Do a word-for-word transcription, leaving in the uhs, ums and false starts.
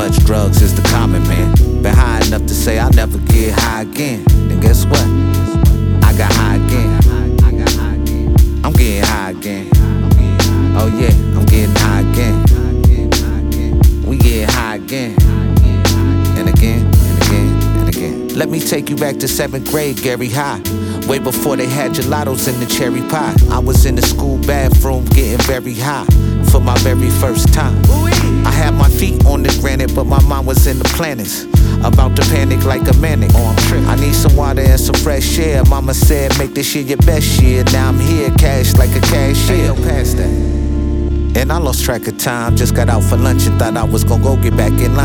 much drugs is the common man. Been high enough to say I'll never get high again. Then guess what? I got high again. I'm getting high again. Oh yeah, I'm getting high again. We get high again. And again, and again, and again. Let me take you back to seventh grade, Gary High. Way before they had gelatos in the cherry pie. I was in the school bathroom getting very high for my very first time. I had my feet on the granite, but my mind was in the planets. About to panic like a manic. Oh, I'm tripping. I need some water and some fresh air. Mama said, make this year your best year. Now I'm here, cash like a cashier. Hey, yo, pass that. And I lost track of time. Just got out for lunch and thought I was gonna go get back in line.